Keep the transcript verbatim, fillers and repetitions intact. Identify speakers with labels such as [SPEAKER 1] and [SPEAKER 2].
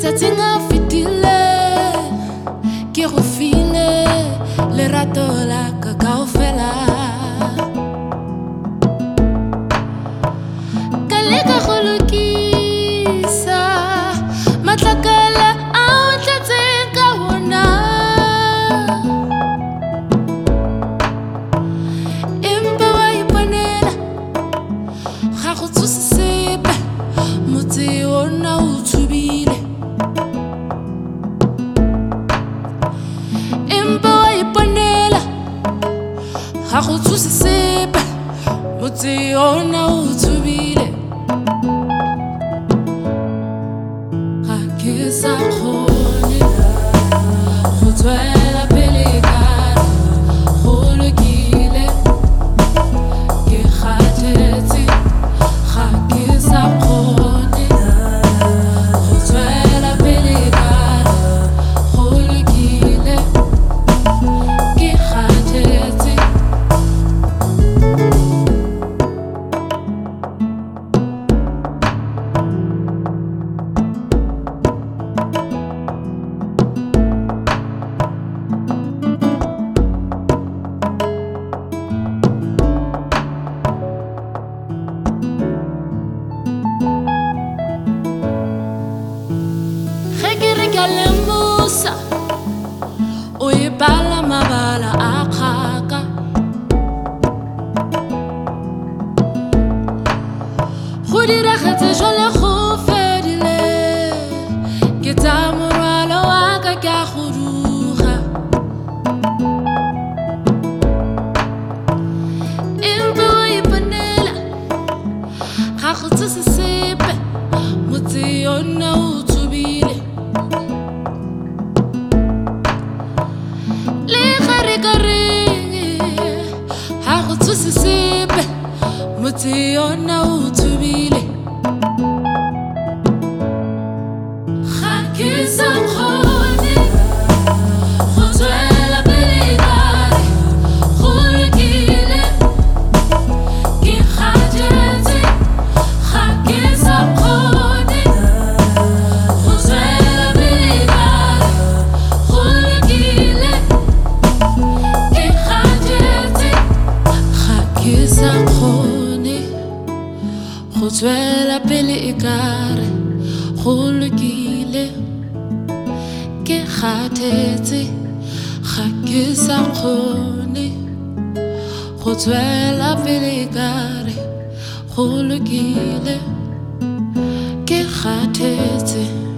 [SPEAKER 1] Tsatsing a fetile ke go file lerato la ka kaofela ka leka go lokisa matlakala a o tlatseng ka wona empa wa iponela ga go tshose sepe motse ona o tshubile empa wa iponela ga go tshose sepe motse ona o tshubile ga ke sa kgone go tswela pele ka go lokile ke kgathetse ga ke sa kgone go tswela pele ka go lokile ke kgathetse Lembusa o e bala mabala a kgaka go diragetse jole go fedile ke tsa morwalo wa ka ke a go duga empa o iponela ga go tshose sepe motse ona o tshubile sepe motse ona o tshubile ga ke sa kgone go tswela pele ka go lokile ke kgathetse ga ke sa kgone go tswela pele ka go lokile ke kgathetse ke sa kgone go tswela pele e kare go lokile ke kgathetse ga ke sa kgone go tswela pele e kare go lokile ke kgathetse